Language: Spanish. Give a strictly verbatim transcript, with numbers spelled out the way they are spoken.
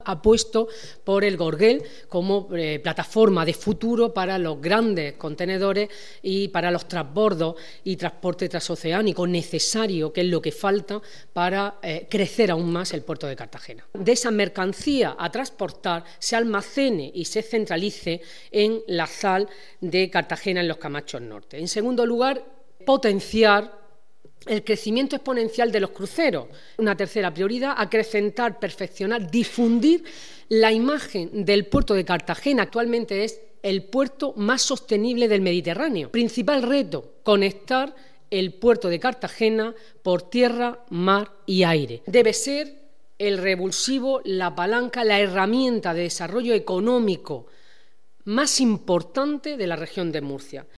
Apuesto por el Gorguel como eh, plataforma de futuro para los grandes contenedores y para los transbordos y transporte transoceánico necesario, que es lo que falta para eh, crecer aún más el puerto de Cartagena. De esa mercancía a transportar se almacene y se centralice en la sal de Cartagena en los Camachos Norte. En segundo lugar, potenciar el crecimiento exponencial de los cruceros. Una tercera prioridad, acrecentar, perfeccionar, difundir la imagen del puerto de Cartagena. Actualmente es el puerto más sostenible del Mediterráneo. Principal reto, conectar el puerto de Cartagena por tierra, mar y aire. Debe ser el revulsivo, la palanca, la herramienta de desarrollo económico más importante de la región de Murcia.